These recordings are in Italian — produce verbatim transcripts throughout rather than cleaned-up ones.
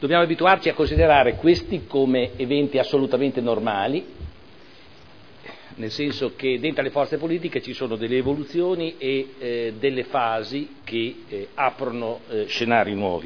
Dobbiamo abituarci a considerare questi come eventi assolutamente normali, nel senso che dentro le forze politiche ci sono delle evoluzioni e eh, delle fasi che eh, aprono eh, scenari nuovi.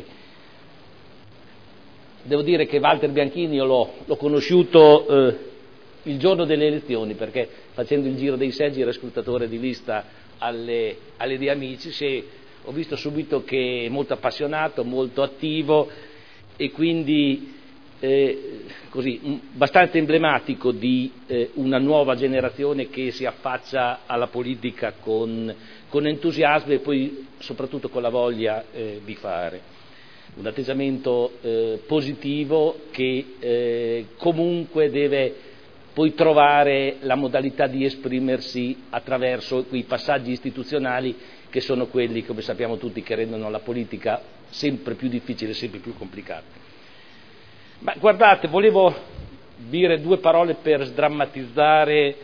Devo dire che Walter Bianchini io l'ho, l'ho conosciuto eh, il giorno delle elezioni, perché facendo il giro dei seggi ero scrutatore di lista alle, alle di Amici, se, ho visto subito che è molto appassionato, molto attivo, e quindi eh, così, abbastanza emblematico di eh, una nuova generazione che si affaccia alla politica con, con entusiasmo e poi soprattutto con la voglia eh, di fare. Un atteggiamento eh, positivo che eh, comunque deve poi trovare la modalità di esprimersi attraverso quei passaggi istituzionali che sono quelli, come sappiamo tutti, che rendono la politica sempre più difficile, sempre più complicata. Ma guardate, volevo dire due parole per sdrammatizzare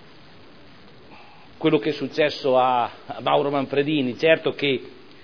quello che è successo a, a Mauro Manfredini. Certo che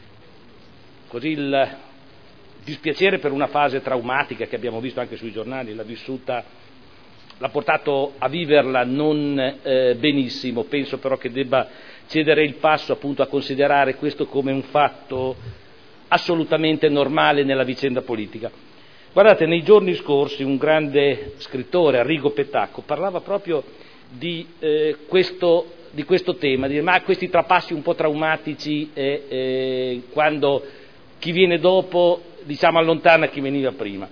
così il dispiacere per una fase traumatica che abbiamo visto anche sui giornali, l'ha vissuta, l'ha portato a viverla non eh, benissimo. Penso però che debba cedere il passo appunto a considerare questo come un fatto assolutamente normale nella vicenda politica. Guardate, nei giorni scorsi un grande scrittore, Arrigo Petacco, parlava proprio di, eh, questo, di questo tema, di, ma questi trapassi un po' traumatici eh, eh, quando chi viene dopo, diciamo, allontana chi veniva prima.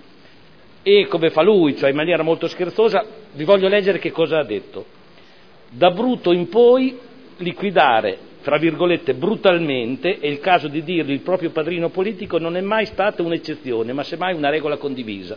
E come fa lui, cioè in maniera molto scherzosa, vi voglio leggere che cosa ha detto. Da Bruto in poi liquidare, fra virgolette, brutalmente, è il caso di dirlo, il proprio padrino politico non è mai stata un'eccezione, ma semmai una regola condivisa.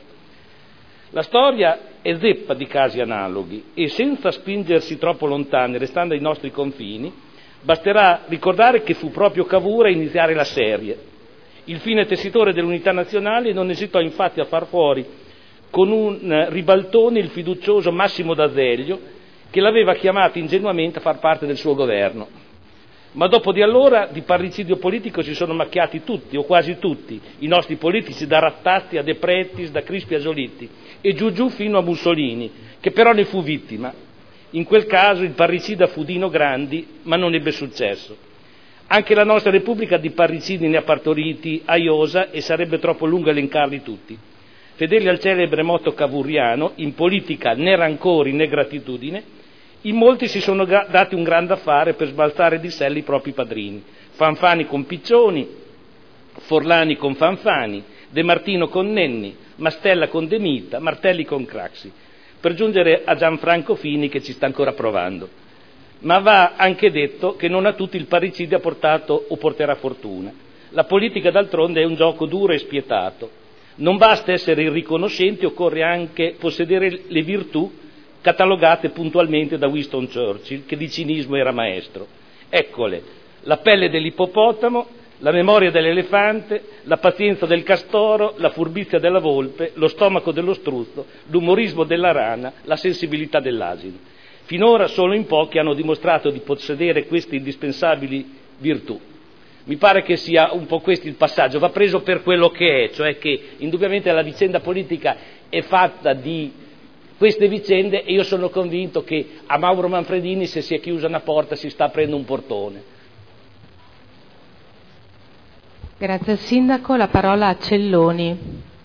La storia è zeppa di casi analoghi e senza spingersi troppo lontani, restando ai nostri confini, basterà ricordare che fu proprio Cavour a iniziare la serie. Il fine tessitore dell'unità nazionale non esitò infatti a far fuori con un ribaltone il fiducioso Massimo d'Azeglio, che l'aveva chiamato ingenuamente a far parte del suo governo. Ma dopo di allora di parricidio politico si sono macchiati tutti, o quasi tutti, i nostri politici, da Rattazzi a De Pretis, da Crispi a Giolitti, e giù giù fino a Mussolini, che però ne fu vittima. In quel caso il parricida fu Dino Grandi, ma non ebbe successo. Anche la nostra Repubblica di parricidi ne ha partoriti a iosa e sarebbe troppo lungo elencarli tutti. Fedeli al celebre motto cavouriano, in politica né rancori né gratitudine, in molti si sono dati un grande affare per sbalzare di sella i propri padrini. Fanfani con Piccioni, Forlani con Fanfani, De Martino con Nenni, Mastella con De Mita, Martelli con Craxi, per giungere a Gianfranco Fini che ci sta ancora provando. Ma va anche detto che non a tutti il parricidio ha portato o porterà fortuna. La politica d'altronde è un gioco duro e spietato. Non basta essere irriconoscenti, occorre anche possedere le virtù catalogate puntualmente da Winston Churchill, che di cinismo era maestro. Eccole: la pelle dell'ippopotamo, la memoria dell'elefante, la pazienza del castoro, la furbizia della volpe, lo stomaco dello struzzo, l'umorismo della rana, la sensibilità dell'asino. Finora solo in pochi hanno dimostrato di possedere queste indispensabili virtù. Mi pare che sia un po' questo il passaggio, va preso per quello che è, cioè che indubbiamente la vicenda politica è fatta di queste vicende e io sono convinto che a Mauro Manfredini, se si è chiusa una porta, si sta aprendo un portone. Grazie al Sindaco, la parola a Celloni.